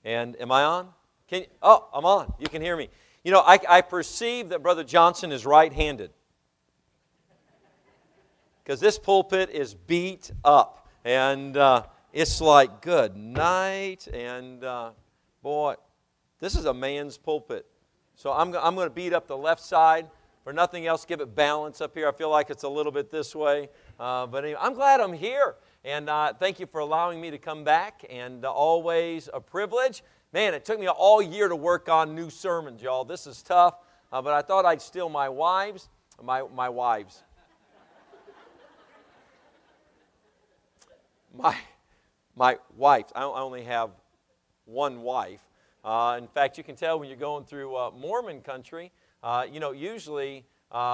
And am I on? Oh, I'm on. You can hear me. You know, I perceive that Brother Johnson is right-handed, because this pulpit is beat up. And it's like, good night. And boy, this is a man's pulpit. So I'm going to beat up the left side. For nothing else, give it balance up here. I feel like it's a little bit this way. But anyway, I'm glad I'm here. And thank you for allowing me to come back. And always a privilege. Man, it took me all year to work on new sermons, y'all. This is tough. But I thought I'd steal my wives. My wives. My wife. I only have one wife. In fact, you can tell when you're going through Mormon country, usually,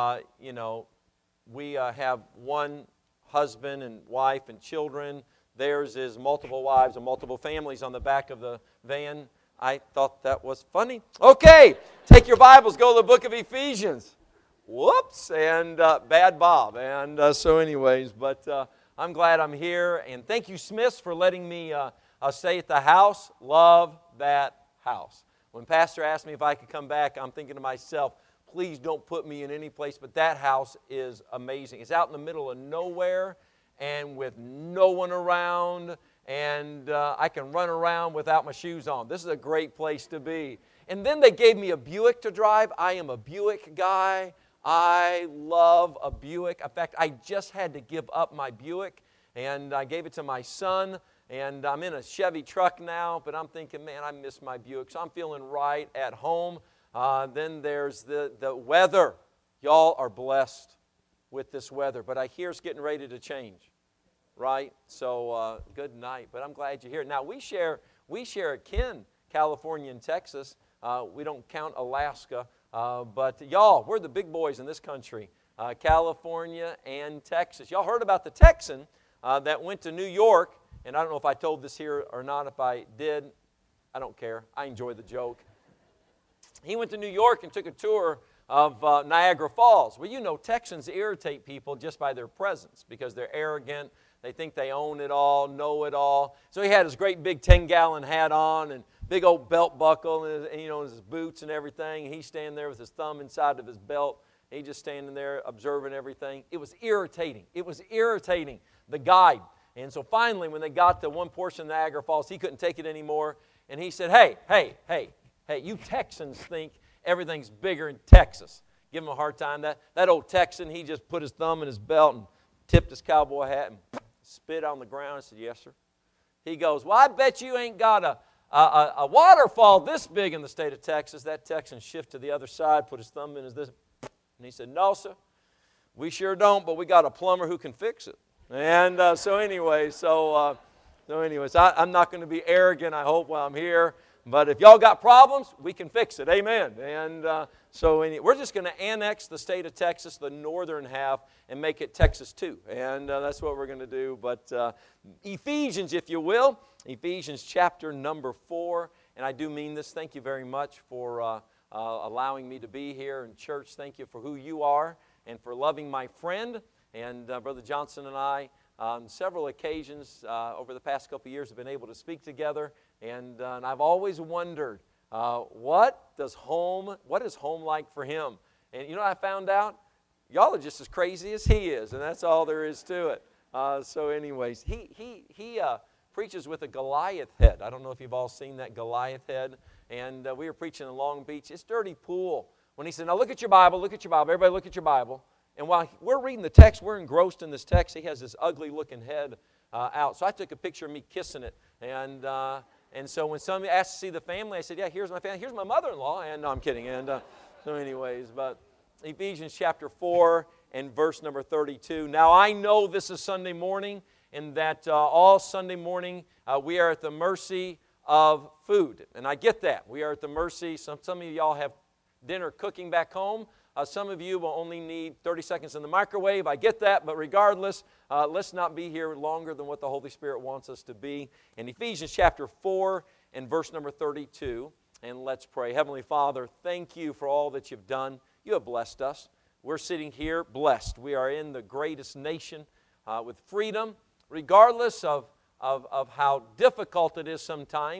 we have one husband and wife and children. Theirs is multiple wives and multiple families on the back of the van. I thought that was funny. Okay, take your Bibles, go to the book of Ephesians. Whoops, and bad Bob. And so anyways, but I'm glad I'm here. And thank you, Smiths, for letting me stay at the house. Love that house. When Pastor asked me if I could come back, I'm thinking to myself, please don't put me in any place, but that house is amazing. It's out in the middle of nowhere and with no one around, and I can run around without my shoes on. This is a great place to be. And then they gave me a Buick to drive. I am a Buick guy. I love a Buick. In fact, I just had to give up my Buick, and I gave it to my son. And I'm in a Chevy truck now, but I'm thinking, man, I miss my Buick. So I'm feeling right at home. Then there's the weather. Y'all are blessed with this weather, but I hear it's getting ready to change, right? So good night, but I'm glad you're here. Now, we share a kin, California and Texas. We don't count Alaska, but y'all, we're the big boys in this country, California and Texas. Y'all heard about the Texan that went to New York. And I don't know if I told this here or not. If I did, I don't care. I enjoy the joke. He went to New York and took a tour of Niagara Falls. Well, you know, Texans irritate people just by their presence because they're arrogant. They think they own it all, know it all. So he had his great big 10-gallon hat on and big old belt buckle and his boots and everything. And he's standing there with his thumb inside of his belt. He's just standing there observing everything. It was irritating. The guide. And so finally, when they got to one portion of Niagara Falls, he couldn't take it anymore. And he said, hey, you Texans think everything's bigger in Texas. Give him a hard time. That old Texan, he just put his thumb in his belt and tipped his cowboy hat and spit on the ground. I said, yes, sir. He goes, well, I bet you ain't got a waterfall this big in the state of Texas. That Texan shifted to the other side, put his thumb in his this. And he said, no, sir, we sure don't, but we got a plumber who can fix it. And so anyways, I'm not going to be arrogant, I hope, while I'm here. But if y'all got problems, we can fix it. Amen. And we're just going to annex the state of Texas, the northern half, and make it Texas 2. And that's what we're going to do. But Ephesians, if you will, Ephesians chapter number 4. And I do mean this. Thank you very much for allowing me to be here in church. Thank you for who you are and for loving my friend. And Brother Johnson and I, on several occasions over the past couple of years, have been able to speak together. And I've always wondered, what is home like for him? And you know what I found out? Y'all are just as crazy as he is, and that's all there is to it. So anyways, he preaches with a Goliath head. I don't know if you've all seen that Goliath head. And we were preaching in Long Beach. It's dirty pool. When he said, now look at your Bible. Everybody look at your Bible. And while we're reading the text, we're engrossed in this text, he has this ugly-looking head out. So I took a picture of me kissing it. And so when somebody asked to see the family, I said, yeah, here's my family. Here's my mother-in-law. And no, I'm kidding. And so anyways, but Ephesians chapter 4 and verse number 32. Now I know this is Sunday morning and that all Sunday morning we are at the mercy of food. And I get that. We are at the mercy. Some of y'all have dinner cooking back home. Some of you will only need 30 seconds in the microwave. I get that, but regardless, let's not be here longer than what the Holy Spirit wants us to be. In Ephesians chapter 4 and verse number 32, and let's pray. Heavenly Father, thank you for all that you've done. You have blessed us. We're sitting here blessed. We are in the greatest nation with freedom, regardless of how difficult it is sometimes.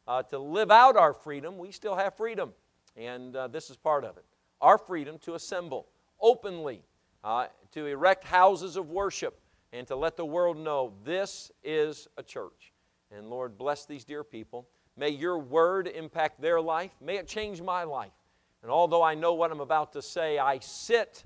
to live out our freedom, we still have freedom. And this is part of it. Our freedom to assemble openly, to erect houses of worship, and to let the world know this is a church. And Lord, bless these dear people. May your word impact their life. May it change my life. And although I know what I'm about to say, I sit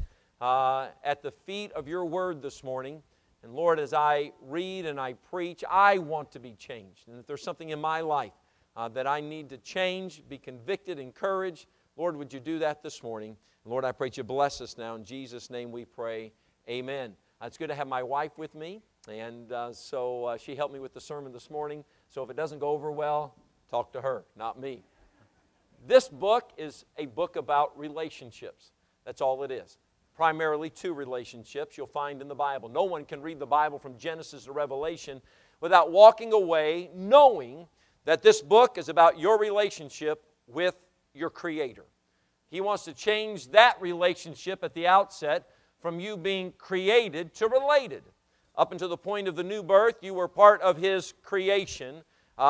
at the feet of your word this morning. And Lord, as I read and I preach, I want to be changed. And if there's something in my life that I need to change, be convicted, encouraged, Lord, would you do that this morning? Lord, I pray that you bless us now. In Jesus' name we pray, amen. It's good to have my wife with me, and so she helped me with the sermon this morning. So if it doesn't go over well, talk to her, not me. This book is a book about relationships. That's all it is. Primarily two relationships you'll find in the Bible. No one can read the Bible from Genesis to Revelation without walking away knowing that this book is about your relationship with your Creator. He wants to change that relationship at the outset from you being created to related. Up until the point of the new birth, you were part of His creation.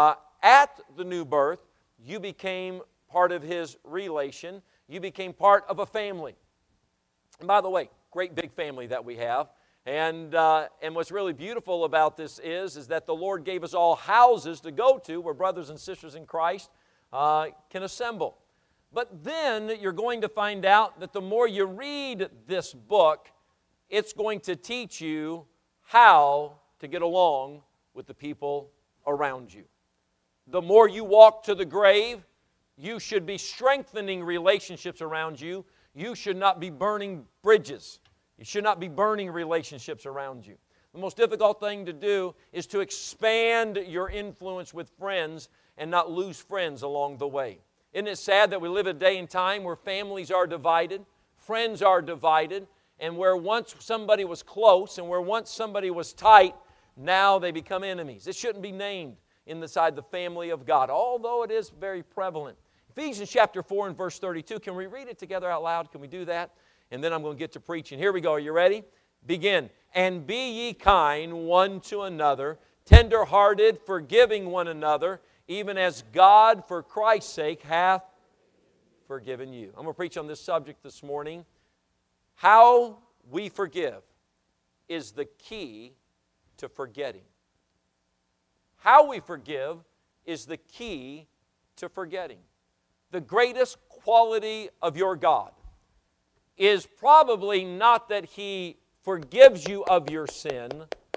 At the new birth, you became part of His relation. You became part of a family. And by the way, great big family that we have. And what's really beautiful about this is that the Lord gave us all houses to go to where brothers and sisters in Christ can assemble. But then you're going to find out that the more you read this book, it's going to teach you how to get along with the people around you. The more you walk to the grave, you should be strengthening relationships around you. You should not be burning bridges. You should not be burning relationships around you. The most difficult thing to do is to expand your influence with friends and not lose friends along the way. Isn't it sad that we live a day and time where families are divided, friends are divided, and where once somebody was close and where once somebody was tight, now they become enemies. It shouldn't be named inside the family of God, although it is very prevalent. Ephesians chapter 4 and verse 32. Can we read it together out loud? Can we do that? And then I'm going to get to preaching. Here we go. Are you ready? Begin. And be ye kind one to another, tender-hearted, forgiving one another, even as God, for Christ's sake, hath forgiven you. I'm going to preach on this subject this morning. How we forgive is the key to forgetting. How we forgive is the key to forgetting. The greatest quality of your God is probably not that He forgives you of your sin,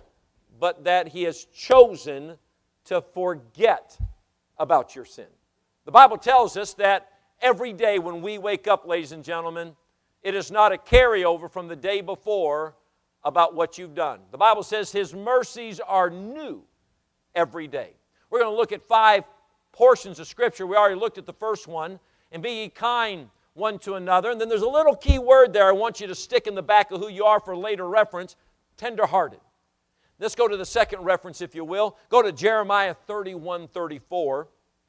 but that He has chosen to forget about your sin. The Bible tells us that every day when we wake up, ladies and gentlemen, it is not a carryover from the day before about what you've done. The Bible says His mercies are new every day. We're going to look at 5 portions of Scripture. We already looked at the first one. And be ye kind one to another. And then there's a little key word there I want you to stick in the back of who you are for later reference. Tender-hearted. Let's go to the second reference, if you will. Go to Jeremiah 31:34.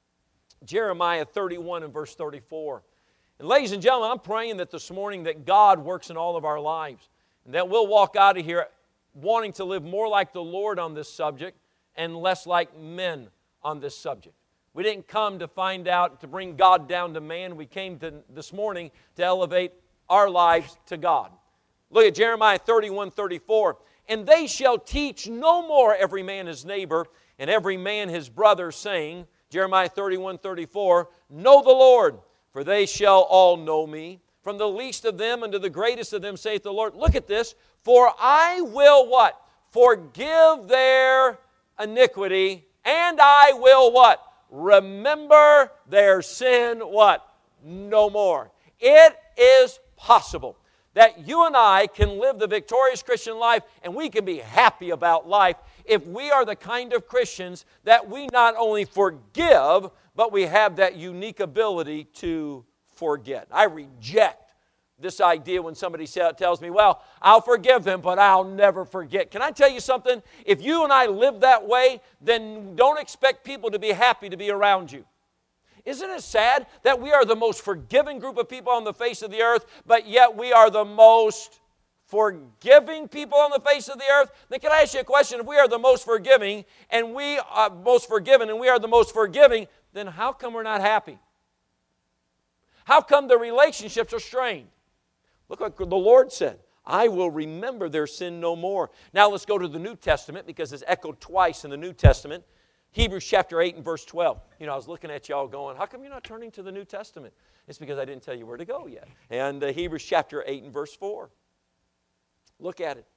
Jeremiah 31 and verse 34. And ladies and gentlemen, I'm praying that this morning that God works in all of our lives. And that we'll walk out of here wanting to live more like the Lord on this subject and less like men on this subject. We didn't come to find out, to bring God down to man. We came to this morning to elevate our lives to God. Look at Jeremiah 31:34. And they shall teach no more every man his neighbor and every man his brother, saying, Jeremiah 31:34, know the Lord, for they shall all know me. From the least of them unto the greatest of them, saith the Lord. Look at this. For I will what? Forgive their iniquity, and I will what? Remember their sin, what? No more. It is possible that you and I can live the victorious Christian life and we can be happy about life if we are the kind of Christians that we not only forgive, but we have that unique ability to forget. I reject this idea when somebody tells me, well, I'll forgive them, but I'll never forget. Can I tell you something? If you and I live that way, then don't expect people to be happy to be around you. Isn't it sad that we are the most forgiving group of people on the face of the earth, but yet we are the most forgiving people on the face of the earth, then can I ask you a question? If we are the most forgiving and we are most forgiven and we are the most forgiving, then how come we're not happy? How come the relationships are strained? Look what the Lord said. I will remember their sin no more. Now let's go to the New Testament because it's echoed twice in the New Testament. Hebrews chapter 8 and verse 12. You know, I was looking at y'all going, how come you're not turning to the New Testament? It's because I didn't tell you where to go yet. And Hebrews chapter 8 and verse 4. Look at it.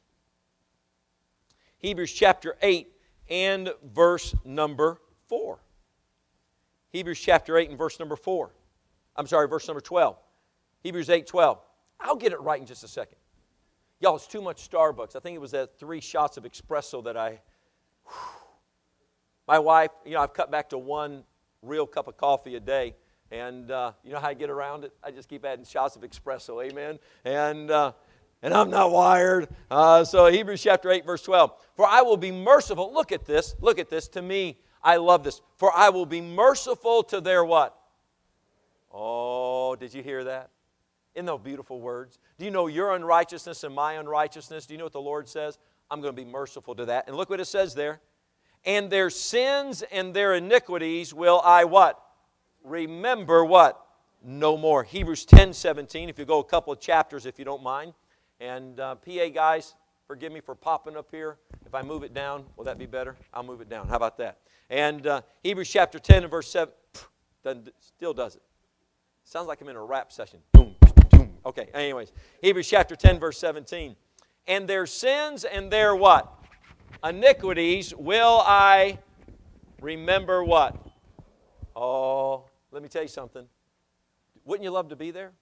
Hebrews chapter 8 and verse number 4. Hebrews chapter 8 and verse number 4. I'm sorry, verse number 12. Hebrews 8:12. I'll get it right in just a second. Y'all, it's too much Starbucks. I think it was that 3 shots of espresso that my wife, you know, I've cut back to 1 real cup of coffee a day. And you know how I get around it? I just keep adding shots of espresso, amen? And I'm not wired. So Hebrews chapter 8, verse 12. For I will be merciful. Look at this. To me, I love this. For I will be merciful to their what? Oh, did you hear that? Isn't those beautiful words? Do you know your unrighteousness and my unrighteousness? Do you know what the Lord says? I'm going to be merciful to that. And look what it says there. And their sins and their iniquities will I what? Remember what? No more. Hebrews 10:17. If you go a couple of chapters, if you don't mind. And PA guys, forgive me for popping up here. If I move it down, will that be better? I'll move it down. How about that? And Hebrews chapter 10 and verse 7 still does it. Sounds like I'm in a rap session. Boom, boom. Okay, anyways. Hebrews chapter 10, verse 17. And their sins and their what? Iniquities will I remember what? Oh, let me tell you something. Wouldn't you love to be there?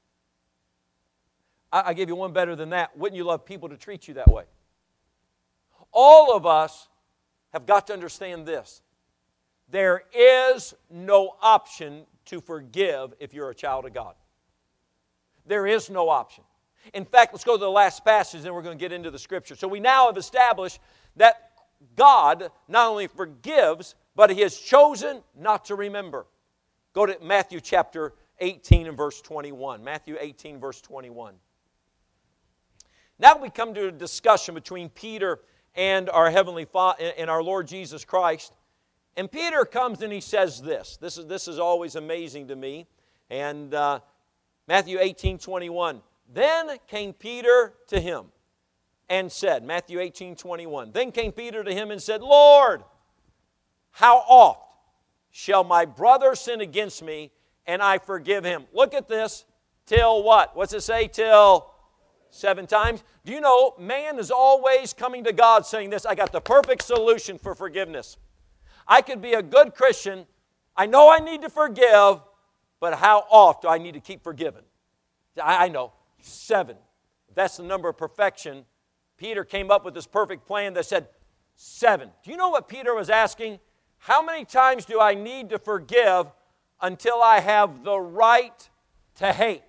I give you one better than that. Wouldn't you love people to treat you that way? All of us have got to understand this. There is no option to forgive if you're a child of God. There is no option. In fact, let's go to the last passage and we're going to get into the Scripture. So we now have established that God not only forgives, but He has chosen not to remember. Go to Matthew chapter 18 and verse 21. Matthew 18, verse 21. Now we come to a discussion between Peter and our Heavenly Father and our Lord Jesus Christ. And Peter comes and he says this. This is always amazing to me. And Matthew 18:21. Then came Peter to him and said, Matthew 18:21. Then came Peter to him and said, Lord, how oft shall my brother sin against me and I forgive him? Look at this. Till what? What's it say? Till 7 times. Do you know, man is always coming to God saying this, I got the perfect solution for forgiveness. I could be a good Christian. I know I need to forgive, but how oft do I need to keep forgiving? I know, 7. If that's the number of perfection, Peter came up with this perfect plan that said 7. Do you know what Peter was asking? How many times do I need to forgive until I have the right to hate?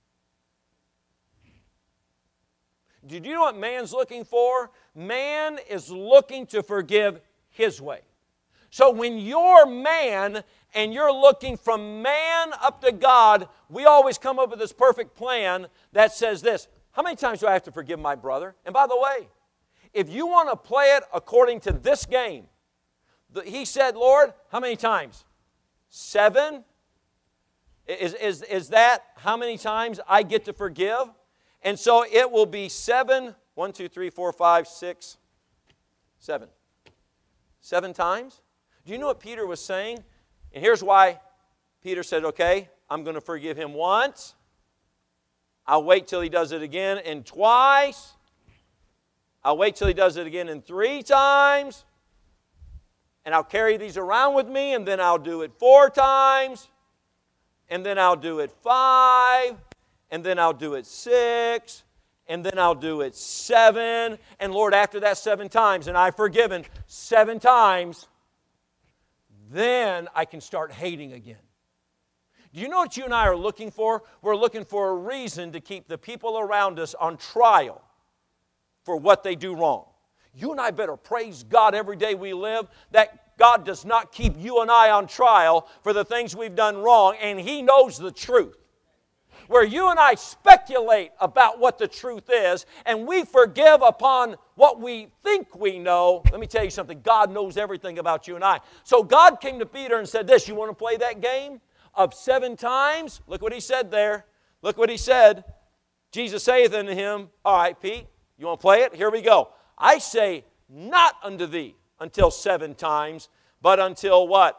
Did you know what man's looking for? Man is looking to forgive his way. So when you're man and you're looking from man up to God, we always come up with this perfect plan that says this. How many times do I have to forgive my brother? And by the way, if you want to play it according to this game, he said, Lord, how many times? 7? Is that how many times I get to forgive? And so it will be 7. 1, 2, 3, 4, 5, 6, 7. 7 times? Do you know what Peter was saying? And here's why Peter said, okay, I'm going to forgive him once. I'll wait till he does it again and twice. I'll wait till he does it again and 3 times. And I'll carry these around with me, and then I'll do it 4 times. And then I'll do it 5. And then I'll do it 6. And then I'll do it 7. And Lord, after that 7 times, and I've forgiven 7 times, then I can start hating again. Do you know what you and I are looking for? We're looking for a reason to keep the people around us on trial for what they do wrong. You and I better praise God every day we live that God does not keep you and I on trial for the things we've done wrong, and He knows the truth. where you and I speculate about what the truth is, and we forgive upon what we think we know. Let me tell you something. God knows everything about you and I. So God came to Peter and said this, you want to play that game of 7 times? Look what he said there. Look what he said. Jesus saith unto him, all right, Pete, you want to play it? Here we go. I say not unto thee until 7 times, but until what?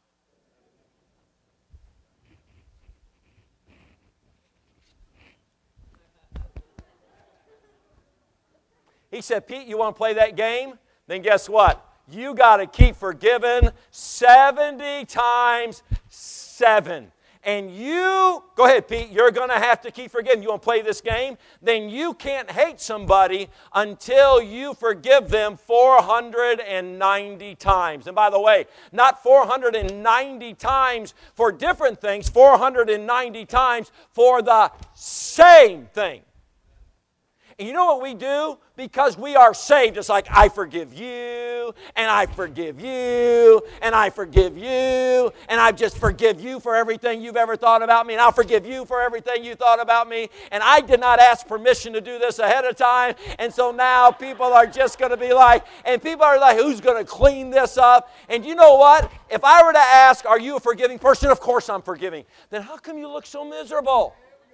He said, Pete, you want to play that game? Then guess what? You got to keep forgiving 70 times 7. And you, go ahead, Pete, you're going to have to keep forgiving. You want to play this game? Then you can't hate somebody until you forgive them 490 times. And by the way, not 490 times for different things, 490 times for the same thing. And you know what we do? Because we are saved, it's like, I forgive you, and I forgive you, and I forgive you, and I just forgive you for everything you've ever thought about me, and I'll forgive you for everything you thought about me, and I did not ask permission to do this ahead of time, and so now people are just going to be like, and people are like, who's going to clean this up? And you know what? If I were to ask, are you a forgiving person? Of course I'm forgiving. Then how come you look so miserable?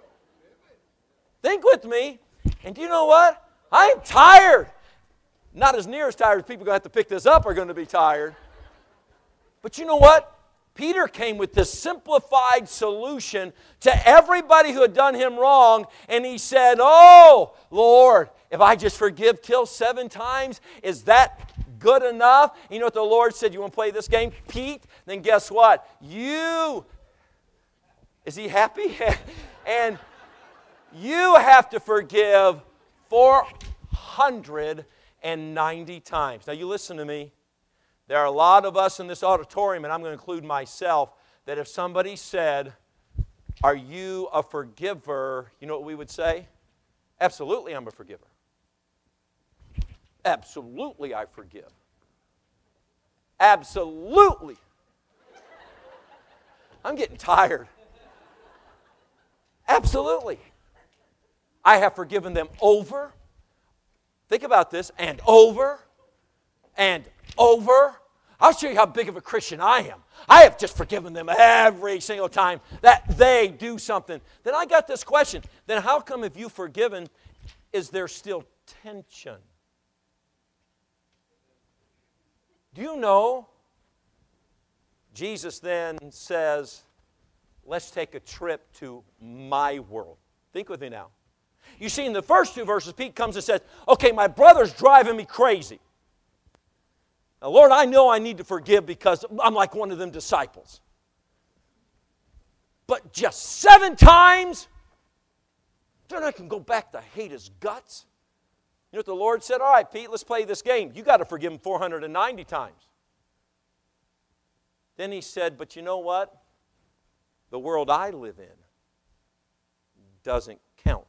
Think with me. And do you know what? I'm tired. Not as near as tired as people going to have to pick this up are going to be tired. But you know what? Peter came with this simplified solution to everybody who had done him wrong. And he said, oh, Lord, if I just forgive till 7 times, is that good enough? You know what the Lord said? You want to play this game, Pete? Then guess what? Is he happy? And you have to forgive 490 times. Now you listen to me. There are a lot of us in this auditorium, and I'm going to include myself, that if somebody said, are you a forgiver? You know what we would say? Absolutely, I'm a forgiver. Absolutely, I forgive. Absolutely. I'm getting tired. Absolutely. I have forgiven them over, think about this, and over, and over. I'll show you how big of a Christian I am. I have just forgiven them every single time that they do something. Then I got this question. Then how come if you've forgiven, is there still tension? Do you know? Jesus then says, let's take a trip to my world. Think with me now. You see, in the first 2 verses, Pete comes and says, okay, my brother's driving me crazy. Now, Lord, I know I need to forgive because I'm like one of them disciples. But just 7 times? Then I can go back to hate his guts. You know what the Lord said? All right, Pete, let's play this game. You got to forgive him 490 times. Then he said, but you know what? The world I live in doesn't count.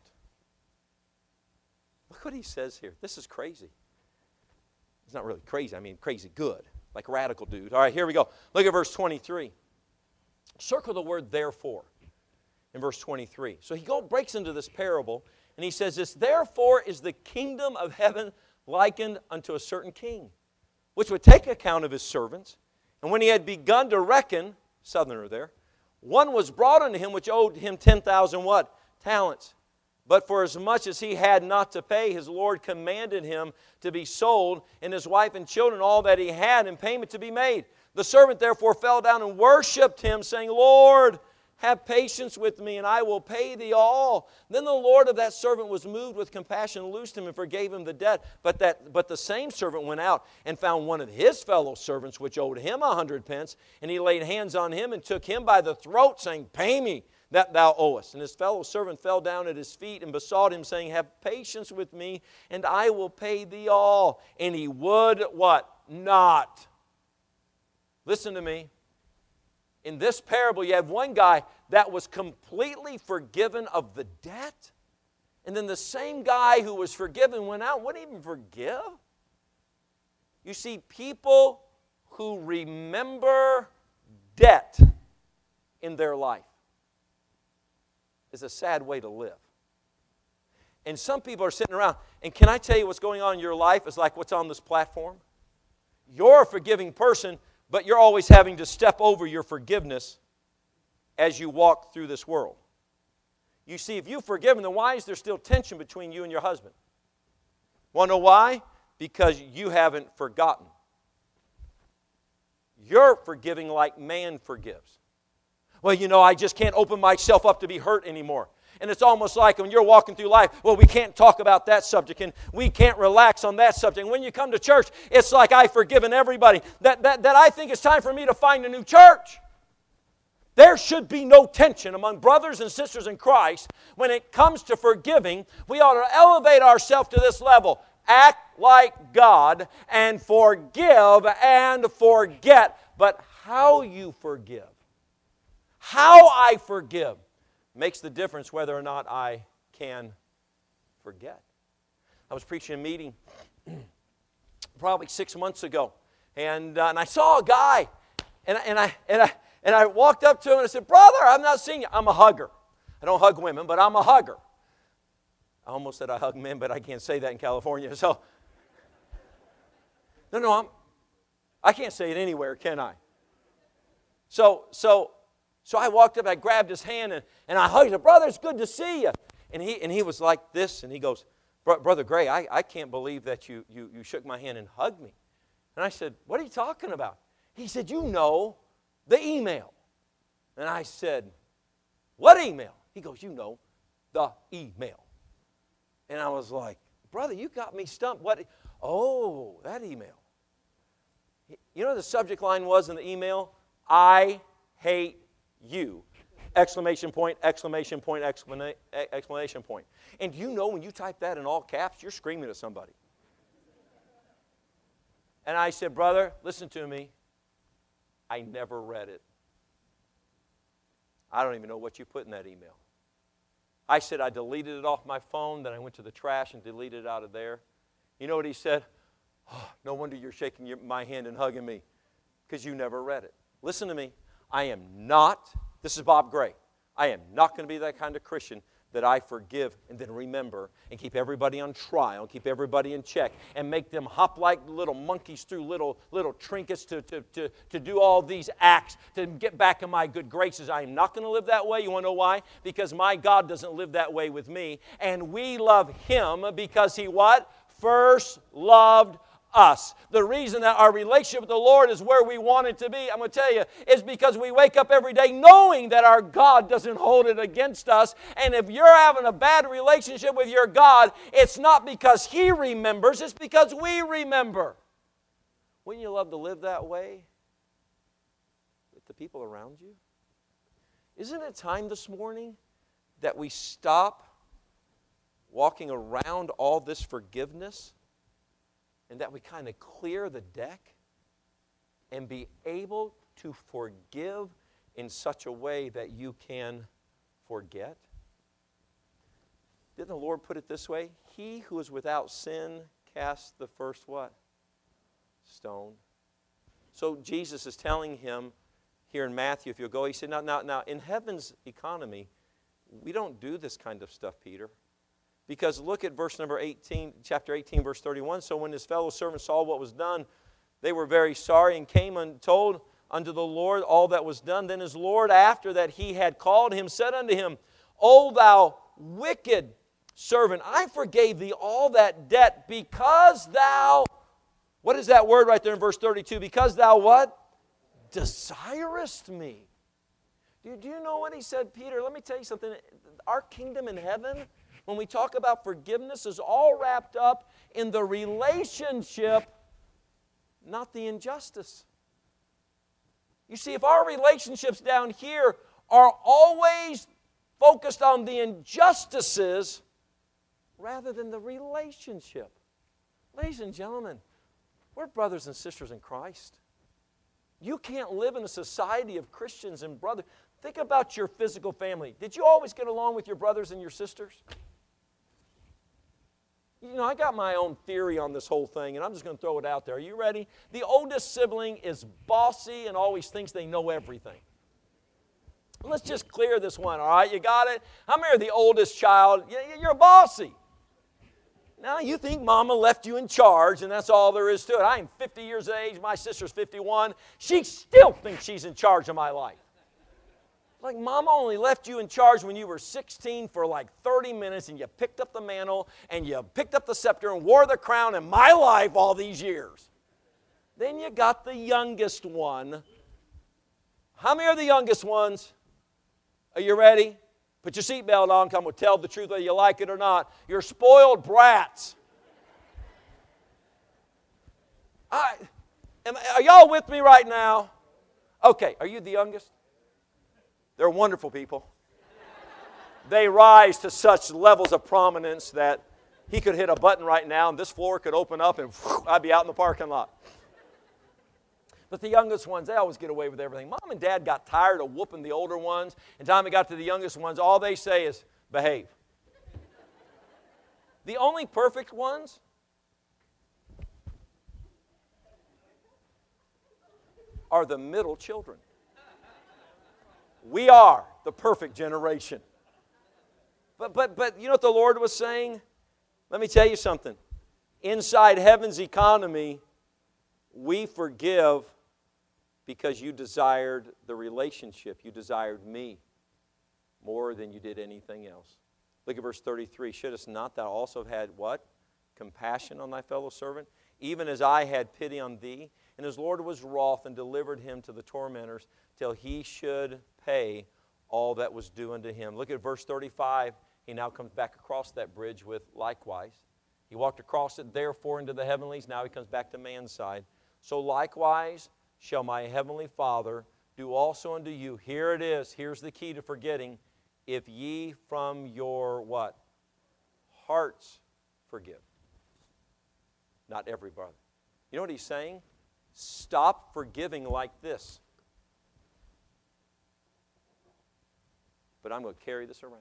Look what he says here. This is crazy. It's not really crazy. I mean, crazy good. Like a radical dude. All right, here we go. Look at verse 23. Circle the word therefore in verse 23. So he breaks into this parable, and he says this, therefore is the kingdom of heaven likened unto a certain king, which would take account of his servants. And when he had begun to reckon, southerner there, one was brought unto him which owed him 10,000 what? Talents. But for as much as he had not to pay, his Lord commanded him to be sold, and his wife and children, all that he had, in payment to be made. The servant therefore fell down and worshipped him, saying, Lord, have patience with me, and I will pay thee all. Then the Lord of that servant was moved with compassion, loosed him, and forgave him the debt. But the same servant went out and found one of his fellow servants, which owed him 100 pence, and he laid hands on him and took him by the throat, saying, pay me that thou owest. And his fellow servant fell down at his feet and besought him, saying, have patience with me, and I will pay thee all. And he would what? Not. Listen to me. In this parable, you have one guy that was completely forgiven of the debt, and then the same guy who was forgiven went out and wouldn't even forgive. You see, people who remember debt in their life, is a sad way to live. And some people are sitting around, and can I tell you what's going on in your life is like what's on this platform? You're a forgiving person, but you're always having to step over your forgiveness as you walk through this world. You see, if you've forgiven, then why is there still tension between you and your husband? Want to know why? Because you haven't forgotten. You're forgiving like man forgives. Well, I just can't open myself up to be hurt anymore. And it's almost like when you're walking through life, well, we can't talk about that subject and we can't relax on that subject. And when you come to church, it's like I've forgiven everybody. That I think it's time for me to find a new church. There should be no tension among brothers and sisters in Christ when it comes to forgiving. We ought to elevate ourselves to this level. Act like God and forgive and forget. But how you forgive, how I forgive, makes the difference whether or not I can forget. I was preaching a meeting probably 6 months ago, and I saw a guy, and I walked up to him and I said, "Brother, I've not seen you." I'm a hugger. I don't hug women, but I'm a hugger. I almost said I hug men, but I can't say that in California. So, I can't say it anywhere, can I? So I walked up, I grabbed his hand, and I hugged him. "Brother, it's good to see you." And he was like this, and he goes, "Brother Gray, I can't believe that you shook my hand and hugged me." And I said, "What are you talking about?" He said, "The email." And I said, "What email?" He goes, "The email." And I was like, "Brother, you got me stumped. What?" "Oh, that email." The subject line was in the email? "I hate you." Exclamation point, exclamation point, exclamation point. And when you type that in all caps, you're screaming at somebody. And I said, "Brother, listen to me. I never read it. I don't even know what you put in that email." I said, "I deleted it off my phone, then I went to the trash and deleted it out of there." You know what he said? "Oh, no wonder you're shaking my hand and hugging me, because you never read it." Listen to me. I am not, this is Bob Gray, I am not going to be that kind of Christian that I forgive and then remember and keep everybody on trial, keep everybody in check, and make them hop like little monkeys through little trinkets to do all these acts to get back in my good graces. I am not going to live that way. You want to know why? Because my God doesn't live that way with me. And we love Him because He what? First loved us. The reason that our relationship with the Lord is where we want it to be, I'm going to tell you, is because we wake up every day knowing that our God doesn't hold it against us. And if you're having a bad relationship with your God, it's not because He remembers, it's because we remember. Wouldn't you love to live that way with the people around you? Isn't it time this morning that we stop walking around all this forgiveness and that we kind of clear the deck and be able to forgive in such a way that you can forget? Didn't the Lord put it this way? He who is without sin cast the first what? Stone. So Jesus is telling him here in Matthew, if you'll go, he said, now, in heaven's economy, we don't do this kind of stuff, Peter. Because look at verse number 18, chapter 18, verse 31. So when his fellow servants saw what was done, they were very sorry and came and told unto the Lord all that was done. Then his Lord, after that he had called him, said unto him, O thou wicked servant, I forgave thee all that debt because thou, what is that word right there in verse 32? Because thou what? Desirest me. Do you know what he said, Peter? Let me tell you something. Our kingdom in heaven, when we talk about forgiveness, is all wrapped up in the relationship, not the injustice. You see, if our relationships down here are always focused on the injustices rather than the relationship. Ladies and gentlemen, we're brothers and sisters in Christ. You can't live in a society of Christians and brothers. Think about your physical family. Did you always get along with your brothers and your sisters? You know, I got my own theory on this whole thing, and I'm just going to throw it out there. Are you ready? The oldest sibling is bossy and always thinks they know everything. Let's just clear this one, all right? You got it? How many are the oldest child? You're bossy. Now, you think Mama left you in charge, and that's all there is to it. I'm 50 years of age. My sister's 51. She still thinks she's in charge of my life. Like, Mama only left you in charge when you were 16 for like 30 minutes, and you picked up the mantle, and you picked up the scepter, and wore the crown in my life all these years. Then you got the youngest one. How many are the youngest ones? Are you ready? Put your seatbelt on. Come, we'll tell the truth whether you like it or not. You're spoiled brats. Are y'all with me right now? Okay, are you the youngest? They're wonderful people. They rise to such levels of prominence that he could hit a button right now and this floor could open up and I'd be out in the parking lot. But the youngest ones, they always get away with everything. Mom and Dad got tired of whooping the older ones. And time it got to the youngest ones, all they say is, behave. The only perfect ones are the middle children. We are the perfect generation. But you know what the Lord was saying? Let me tell you something. Inside heaven's economy, we forgive because you desired the relationship. You desired me more than you did anything else. Look at verse 33. Shouldest not thou also have had what? Compassion on thy fellow servant, even as I had pity on thee. And his Lord was wroth and delivered him to the tormentors till he should pay all that was due unto him. Look at verse 35. He now comes back across that bridge with likewise. He walked across it therefore into the heavenlies. Now he comes back to man's side. So likewise shall my heavenly Father do also unto you. Here it is. Here's the key to forgetting. If ye from your what? Hearts forgive. Not every brother. You know what he's saying? Stop forgiving like this. But I'm going to carry this around.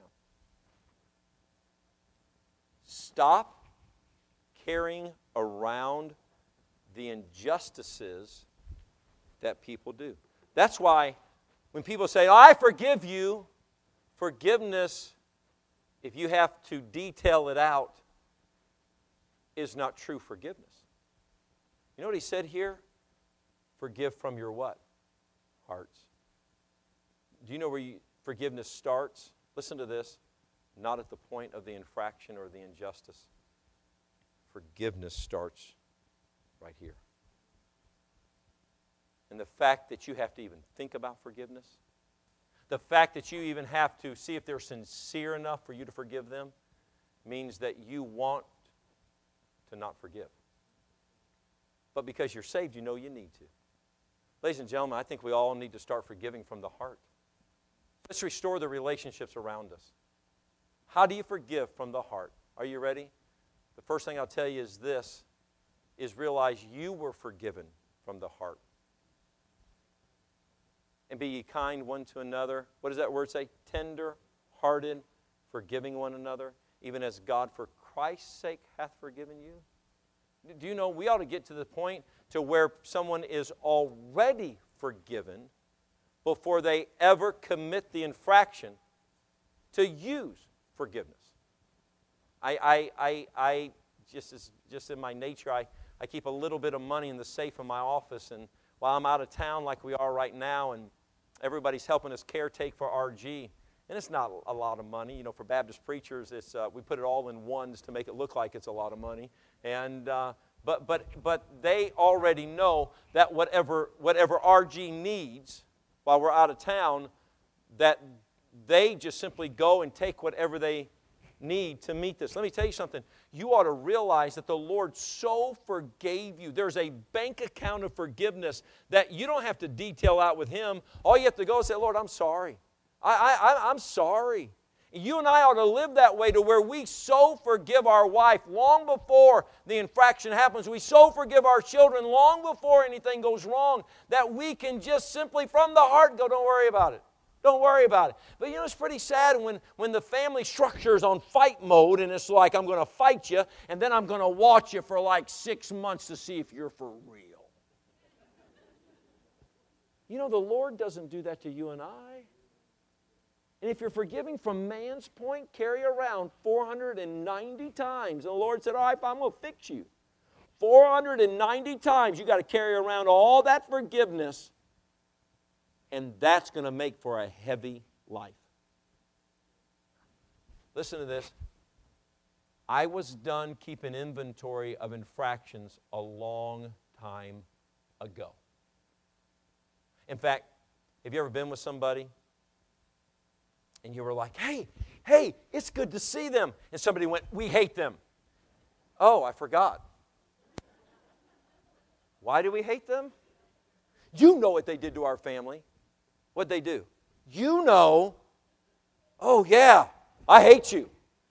Stop carrying around the injustices that people do. That's why when people say, oh, I forgive you, forgiveness, if you have to detail it out, is not true forgiveness. You know what he said here? Forgive from your what? Hearts. Do you know where forgiveness starts? Listen to this. Not at the point of the infraction or the injustice. Forgiveness starts right here. And the fact that you have to even think about forgiveness, the fact that you even have to see if they're sincere enough for you to forgive them, means that you want to not forgive. But because you're saved, you know you need to. Ladies and gentlemen, I think we all need to start forgiving from the heart. Let's restore the relationships around us. How do you forgive from the heart? Are you ready? The first thing I'll tell you is this, is realize you were forgiven from the heart. And be ye kind one to another. What does that word say? Tender-hearted, forgiving one another, even as God for Christ's sake hath forgiven you. Do you know we ought to get to the point to where someone is already forgiven before they ever commit the infraction to use forgiveness. I just in my nature, I keep a little bit of money in the safe in my office, and while I'm out of town like we are right now, and everybody's helping us caretake for RG, and it's not a lot of money. You know, for Baptist preachers, it's we put it all in ones to make it look like it's a lot of money, and but they already know that whatever RG needs while we're out of town, that they just simply go and take whatever they need to meet this. Let me tell you something. You ought to realize that the Lord so forgave you. There's a bank account of forgiveness that you don't have to detail out with Him. All you have to go is say, Lord, I'm sorry. I'm sorry. You and I ought to live that way, to where we so forgive our wife long before the infraction happens. We so forgive our children long before anything goes wrong, that we can just simply from the heart go, don't worry about it. Don't worry about it. But you know, it's pretty sad when the family structure is on fight mode, and it's like, I'm going to fight you, and then I'm going to watch you for like 6 months to see if you're for real. You know, the Lord doesn't do that to you and I. And if you're forgiving from man's point, carry around 490 times. And the Lord said, all right, I'm going to fix you. 490 times you got to carry around all that forgiveness, and that's going to make for a heavy life. Listen to this. I was done keeping inventory of infractions a long time ago. In fact, have you ever been with somebody and you were like, hey, it's good to see them. And somebody went, we hate them. Oh, I forgot. Why do we hate them? You know what they did to our family. What'd they do? You know. Oh, yeah, I hate you.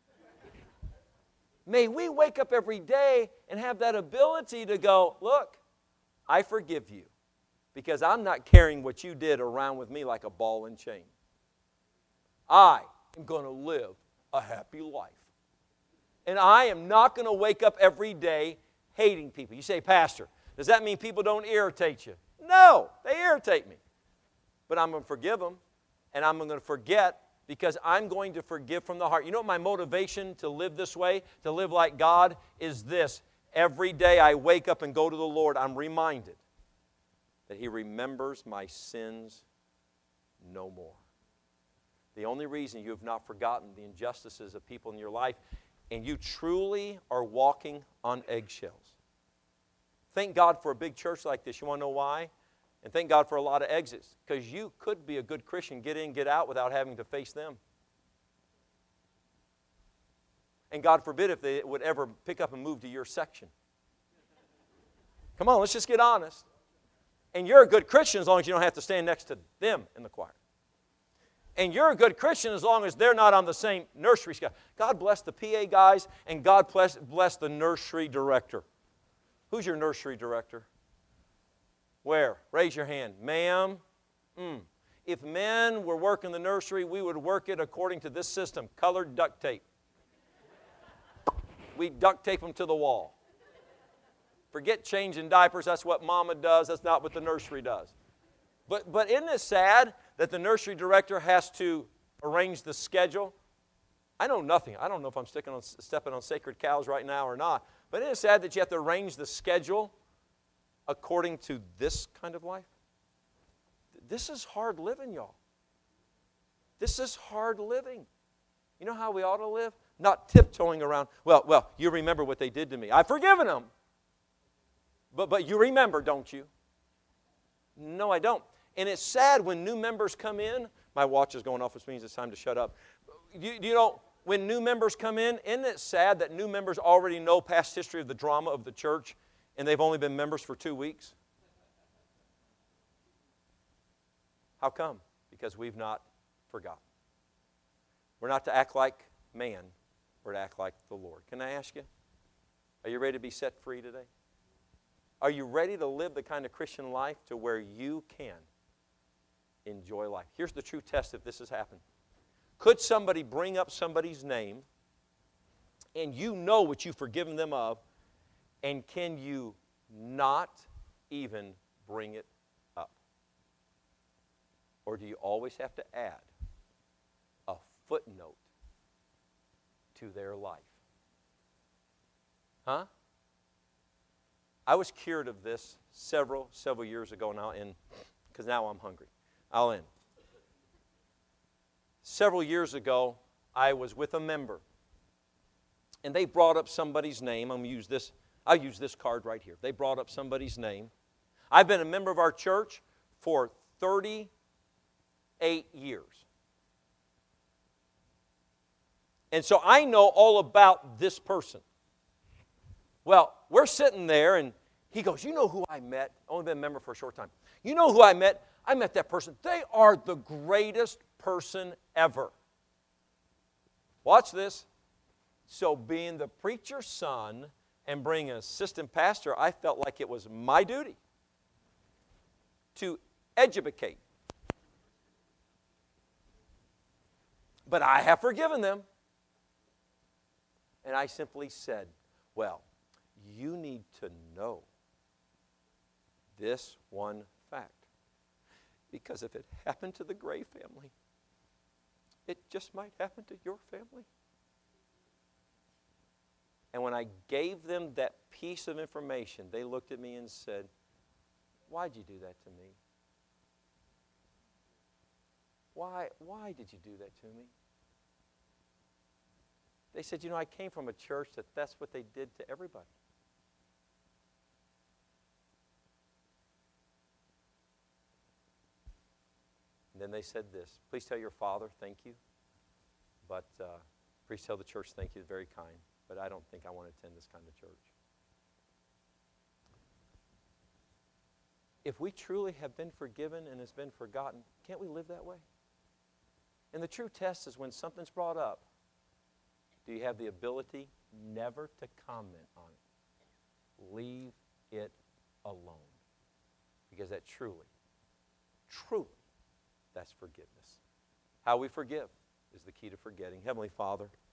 May we wake up every day and have that ability to go, look, I forgive you because I'm not carrying what you did around with me like a ball and chain. I am going to live a happy life. And I am not going to wake up every day hating people. You say, Pastor, does that mean people don't irritate you? No, they irritate me. But I'm going to forgive them, and I'm going to forget because I'm going to forgive from the heart. You know what my motivation to live this way, to live like God, is this. Every day I wake up and go to the Lord, I'm reminded that He remembers my sins no more. The only reason you have not forgotten the injustices of people in your life, and you truly are walking on eggshells. Thank God for a big church like this. You want to know why? And thank God for a lot of exits. Because you could be a good Christian, get in, get out without having to face them. And God forbid if they would ever pick up and move to your section. Come on, let's just get honest. And you're a good Christian as long as you don't have to stand next to them in the choir. And you're a good Christian as long as they're not on the same nursery scale. God bless the PA guys, and God bless the nursery director. Who's your nursery director? Where? Raise your hand. Ma'am? If men were working the nursery, we would work it according to this system, colored duct tape. We duct tape them to the wall. Forget changing diapers. That's what mama does. That's not what the nursery does. But isn't it sad that the nursery director has to arrange the schedule? I know nothing. I don't know if I'm stepping on sacred cows right now or not. But isn't it sad that you have to arrange the schedule according to this kind of life? This is hard living, y'all. This is hard living. You know how we ought to live? Not tiptoeing around, well, you remember what they did to me. I've forgiven them. But you remember, don't you? No, I don't. And it's sad when new members come in. My watch is going off, which means it's time to shut up. You know, when new members come in, isn't it sad that new members already know past history of the drama of the church and they've only been members for 2 weeks? How come? Because we've not forgotten. We're not to act like man. We're to act like the Lord. Can I ask you, are you ready to be set free today? Are you ready to live the kind of Christian life to where you can enjoy life? Here's the true test if this has happened. Could somebody bring up somebody's name and you know what you've forgiven them of, and can you not even bring it up? Or do you always have to add a footnote to their life? Huh? I was cured of this several years ago now, because now I'm hungry. I'll end. Several years ago, I was with a member, and they brought up somebody's name. I'll use this card right here. They brought up somebody's name. I've been a member of our church for 38 years. And so I know all about this person. Well, we're sitting there, and he goes, you know who I met? Only been a member for a short time. You know who I met? I met that person. They are the greatest person ever. Watch this. So being the preacher's son and being an assistant pastor, I felt like it was my duty to educate. But I have forgiven them. And I simply said, well, you need to know this one fact. Because if it happened to the Gray family, it just might happen to your family. And when I gave them that piece of information, they looked at me and said, why'd you do that to me? Why did you do that to me? They said, I came from a church that's what they did to everybody. And then they said this, please tell your father thank you, but please tell the church thank you, it's very kind, but I don't think I want to attend this kind of church. If we truly have been forgiven and it's been forgotten, can't we live that way? And the true test is when something's brought up, do you have the ability never to comment on it? Leave it alone. Because that truly, that's forgiveness. How we forgive is the key to forgetting. Heavenly Father,